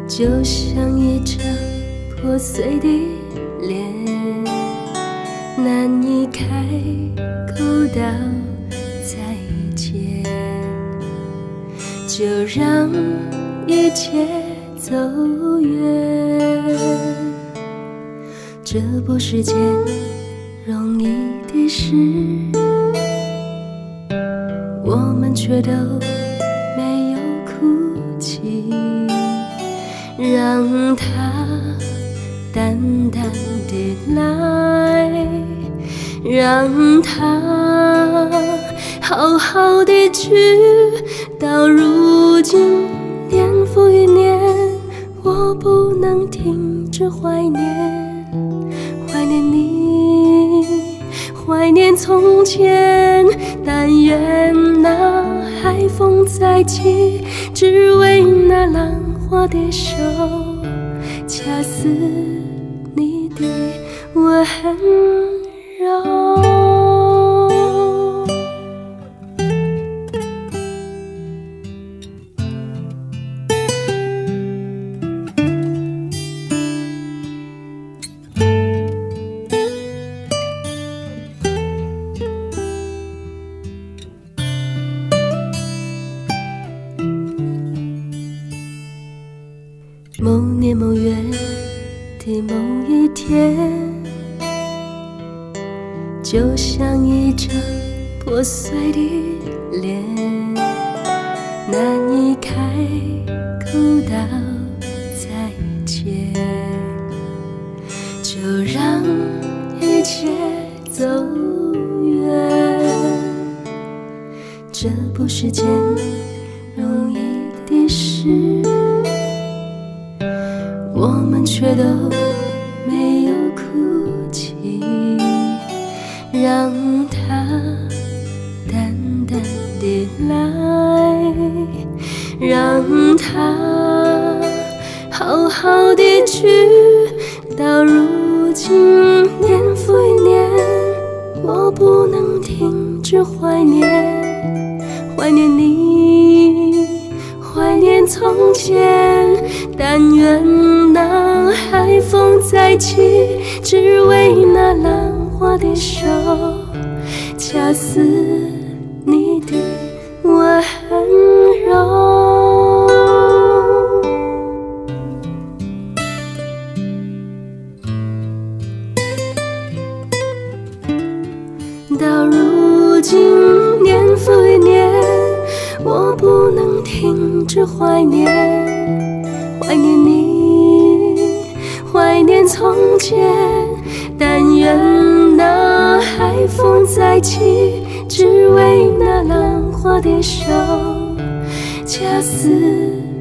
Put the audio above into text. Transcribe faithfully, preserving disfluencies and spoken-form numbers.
就像一张破碎的脸，难以开口道再见，就让一切走远。这不是件容易的事，我们却都没有哭泣，让它淡淡的来，让它好好的去。到如今年复一年，我不能停止怀念，怀念你，怀念从前。但愿那海风再起，只为那浪花的手，恰似你的温柔。某年某月的某一天，就像一张破碎的脸，难以开口道再见，就让一切走远。这不是件容易的事，我们却都没有哭泣，让它淡淡的来，让它好好的去。到如今年复一年，我不能停止怀念，怀念你，怀念从前。但愿那海风再起，只为那浪花的手，恰似你的温柔。到如今年复一年，我不能停止怀念，怀念你，怀念从前。但愿那海风再起，只为那浪花的手，恰似